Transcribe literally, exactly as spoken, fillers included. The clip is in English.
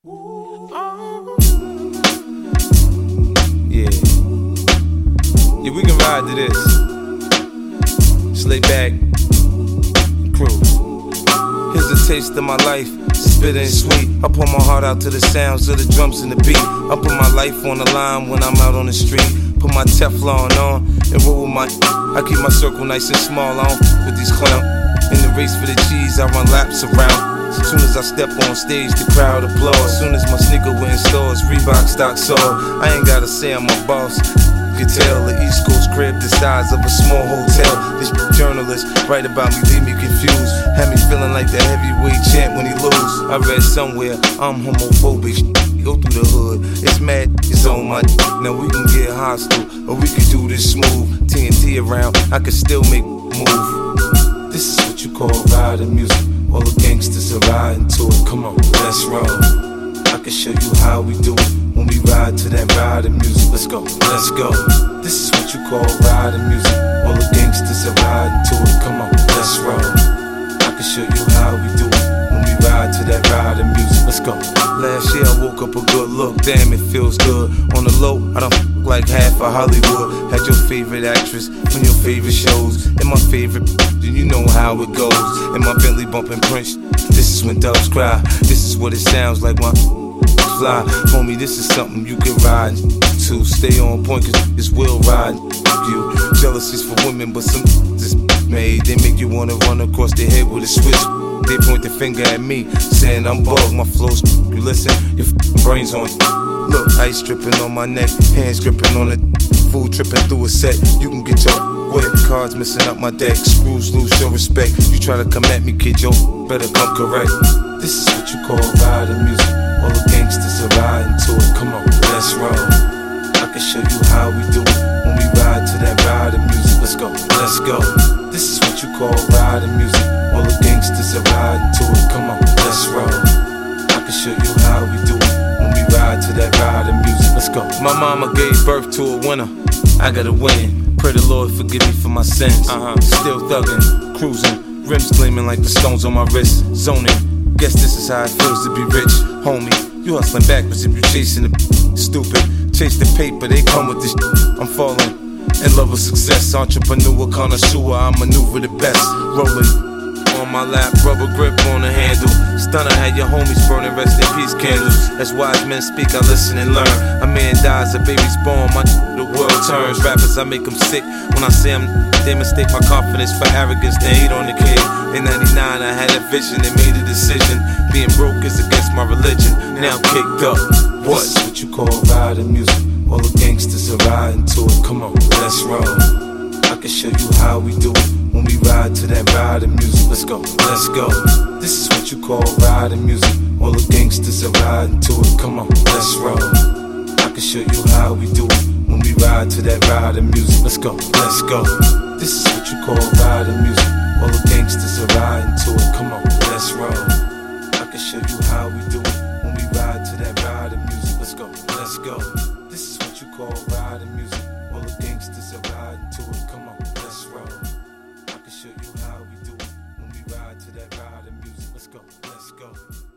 Yeah. Yeah, we can ride to this. Just lay back and cruise. Here's a taste of my life, it's bitter and sweet. I pour my heart out to the sounds of the drums and the beat. I put my life on the line when I'm out on the street. Put my Teflon on and roll with my. I keep my circle nice and small, I don't f with these clowns. In the race for the cheese, I run laps around. As soon as I step on stage, the crowd applauds. As soon as my sneaker went in stores, Reebok stock sold. I ain't gotta say I'm a boss. You can tell the East Coast crib the size of a small hotel. This journalist write about me, leave me confused. Had me feeling like the heavyweight champ when he lose. I read somewhere I'm homophobic. Go through the hood, it's mad, it's on my. Now we can get hostile, or we can do this smooth. T N T around, I can still make move. This is what you call riding music. All the gangsters are riding to it. Come on, let's roll. I can show you how we do it when we ride to that riding music. Let's go, let's go. This is what you call riding music. All the gangsters are riding to it. Come on, let's roll. I can show you how we do it when we ride to that riding music. Let's go. Last year I woke up a good look. Damn, it feels good. On the low, I don't f like half of Hollywood. Had your favorite actress from your favorite shows. And my favorite, then you know how it goes. And my Bentley bumping Prince. This is when doves cry. This is what it sounds like when fly. Homie, this is something you can ride to. Stay on point, cause this will ride you. Jealousy's for women, but some is made. They make you wanna run across their head with a switch. They point the finger at me, saying I'm bugged. My flow's you listen, your brains on. Look, ice dripping on my neck, hands gripping on the food tripping through a set. You can get your wet cards missing up my deck. Screws loose, show respect. You try to come at me, kid, yo, better come correct. This is what you call riding music. All the gangsters are riding to it. Come on, let's roll. I can show you how we do it when we ride to that riding music. Let's go, let's go. This is what you call riding music. All the gangsters are riding to it. Come on, let's roll. I can show you how we do it when we ride to that riding music. Let's go. My mama gave birth to a winner. I gotta win. Pray the Lord forgive me for my sins. Uh-huh. Still thuggin', cruising, rims gleaming like the stones on my wrist. Zoning. Guess this is how it feels to be rich, homie. You hustling backwards if you chasing the stupid. Chase the paper, they come with this shit. I'm falling in love with success. Entrepreneur, connoisseur, I maneuver the best. Rolling on my lap, rubber grip on the handle. Stunner had your homies burning rest in peace candles. As wise men speak, I listen and learn. A man dies, a baby's born, my the world turns. Rappers, I make them sick. When I say I'm they mistake my confidence for arrogance. They hate on the kid. In ninety-nine, I had a vision and made a decision. Being broke is against my religion. Now I'm kicked up. What? This is what you call riding music. All the gangsters are riding to it. Come on, let's roll. I can show you how we do it when we ride to that riding music. Let's go, let's go. This is what you call riding music. All the gangsters are riding to it. Come on, let's roll. I can show you how we do it when we ride to that riding music. Let's go, let's go. This is what you call riding music. All the gangsters are riding to it. Come on, let's roll. I can show you how we do it when we ride to that riding music. Let's go, let's go. This is what you call riding music. All the gangsters are riding to it. Come on, let's roll. I can show you how we do it when we ride to that riding music. Let's go, let's go.